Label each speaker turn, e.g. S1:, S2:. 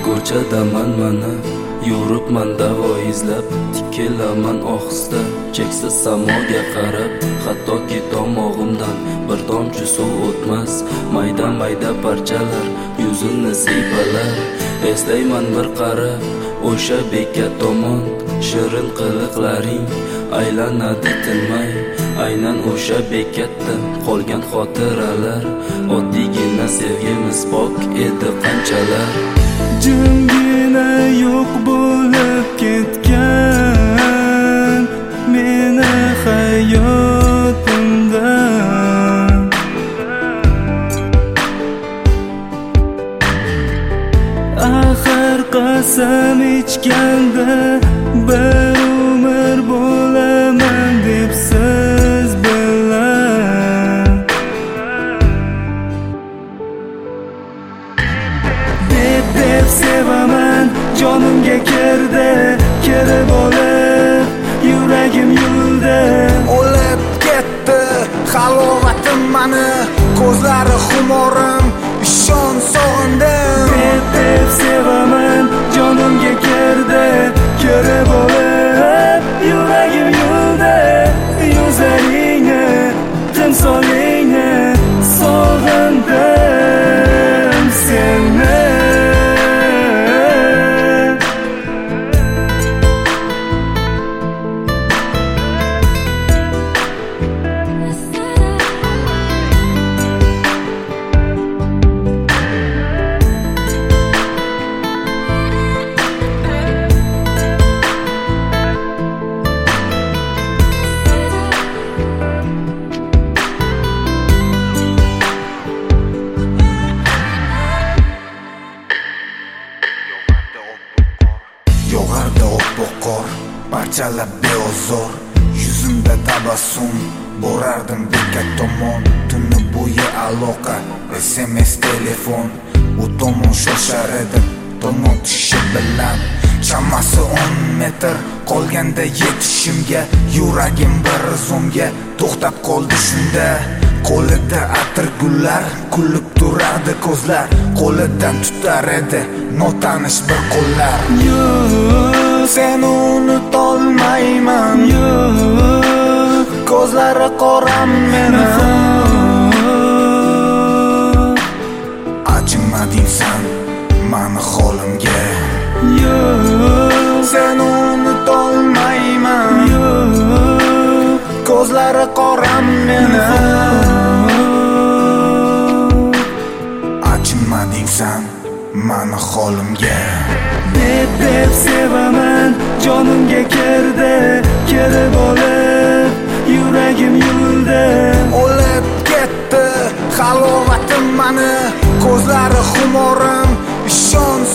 S1: Ko'chadaman mana, yuribman davo izlab, tikilaman ohista, cheksiz samoga qarab. Hattoki tomog'imdan bir tomchi suv o'tmas, mayda parchalar yuzimni siypalar. Eslayman bir qarab o'sha bekat tomon, shirin qiliqlaring aylanadi tinmay. Aynan o'sha bekatda qolgan xotiralar, oddiygina sevgimiz pok edi qanchalar.
S2: Jimgina yo'q bo'lib ketgan meni hayotimdan, axir qasam ichganda bir umr bo'laman deb siz bilan. Deb sevaman, jonimga kirdi, kirib olib yuragim yuldi.
S3: O'lib ketdi halovatim mani, ko'zlari xumorim, ishon sog'indim.
S2: Deb sevaman, jonimga kirdi, kirib olib yuragim yuldi. Yuzlaringni, timsolingni sog'indim seni.
S3: Yog'ardi oppoq qor, parchalab beozor, yuzimda tabassum, borardim bekat tomon. Tuni bo'yi aloqa, SMS telefon, u tomon shoshar edim tomon tishi bilan. Chamasi 10 metr qolganda yetishimga, yuragim bir zumga to'xtab qoldi shunda. Qo'lida atir gullar, kulib turardi ko'zlar, qo'lidan tutar edi notanish bir qo'llar.
S2: Yo'q,
S3: Seni unutolmayman,
S2: yo'q,
S3: ko'zlari qoram meni. Achinmading san mani holimga,
S2: yo'q,
S3: seni unutolmayman,
S2: yo'q,
S3: ko'zlari qoram meni. Achinmading san mani holimga.
S2: Deb sevaman, jonimga kirdi, kirib olib yuragim yuldi.
S3: O'lib ketdi halovatim mani, ko'zlari xumorim, ishon